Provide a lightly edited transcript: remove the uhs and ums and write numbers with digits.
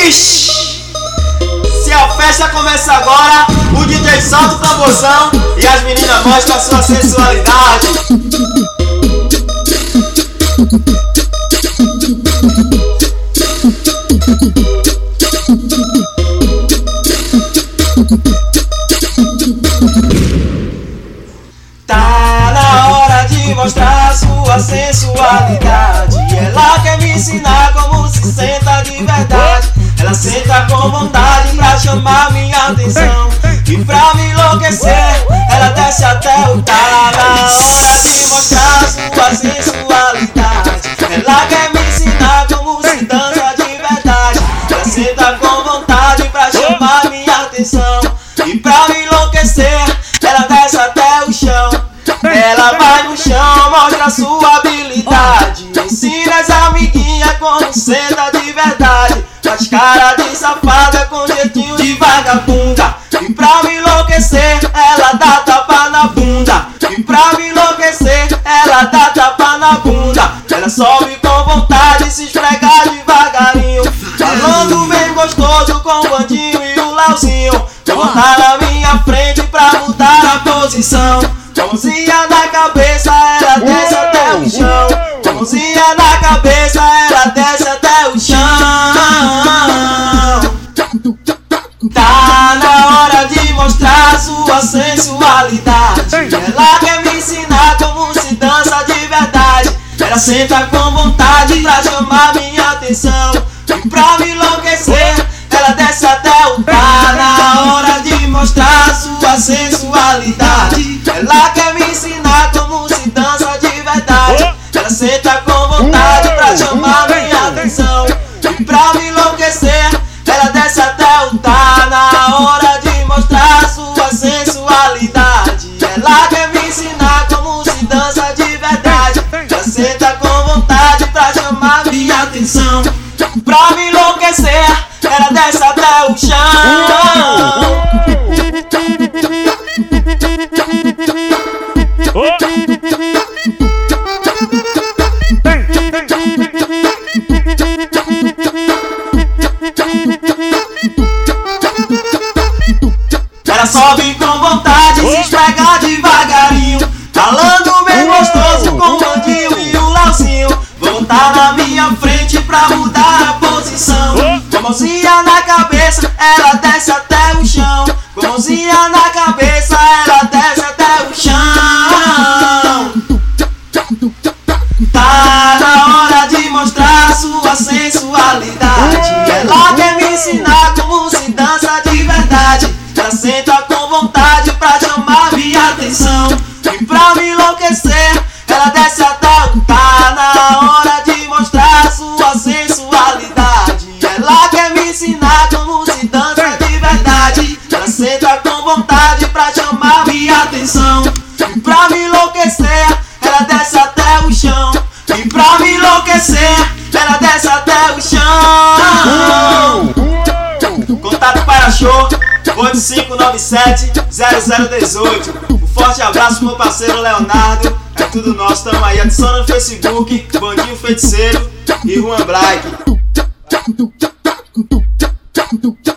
Ixi! Se a festa começa agora, o DJ solta o tamborzão e as meninas mostram a sua sensualidade. Tá na hora de mostrar sua sensualidade. Ela quer me ensinar como se senta de verdade. Ela senta com vontade pra chamar minha atenção e pra me enlouquecer, ela desce até o tá na hora de mostrar sua sensualidade. Ela quer me ensinar como se dança de verdade. Ela senta com vontade pra chamar minha atenção e pra me enlouquecer, ela desce até o chão. Ela vai no chão, mostra sua habilidade, ensina as amiguinhas como senta de verdade. Faz cara de safada com jeitinho de vagabunda e pra me enlouquecer, ela dá tapa na bunda. E pra me enlouquecer, ela dá tapa na bunda. Ela sobe com vontade, se esfregar devagarinho, falando bem gostoso com o Bandinho e o Lauzinho. Vou botar na minha frente pra mudar a posição. Mãozinha na cabeça, ela desce até o chão. Mãozinha na cabeça, ela desce até o chão. Tá na hora de mostrar sua sensualidade. Ela quer me ensinar como se dança de verdade. Ela senta com vontade pra chamar minha atenção e pra me enlouquecer, ela desce até o tá na hora de mostrar sua sensualidade. Ela quer me ensinar como se dança de verdade. Ela senta com vontade pra chamar minha atenção e pra me enlouquecer, ela desce até o tá na hora de mostrar sua sensualidade. Ela quer me ensinar como se dança de verdade. Ela senta com vontade pra chamar minha atenção e pra me enlouquecer, ela desce até o chão. Ela sobe com vontade, se esfrega devagarinho, falando bem gostoso com o Bandinho e o Lauzinho. Vou botar na minha frente pra mudar a posição. Com a mãozinha na cabeça, ela desce até o chão. Com a mãozinha na cabeça, ela desce até o chão. Tá na hora de mostrar sua sensualidade. Ela quer me ensinar como se dança de verdade. Ela senta com vontade pra chamar minha atenção e pra me enlouquecer, ela desce até o tá na hora de mostrar sua sensualidade. Ela quer me ensinar como se dança de verdade. Ela senta com vontade pra chamar minha atenção e pra me enlouquecer, ela desce até o chão. E pra me enlouquecer, ela desce até o chão. Contato para show 8597-0018. Um forte abraço meu parceiro Leonardo. É tudo nosso, tamo aí. Adiciona no Facebook, Bandinho Feiticeiro e Juan Black.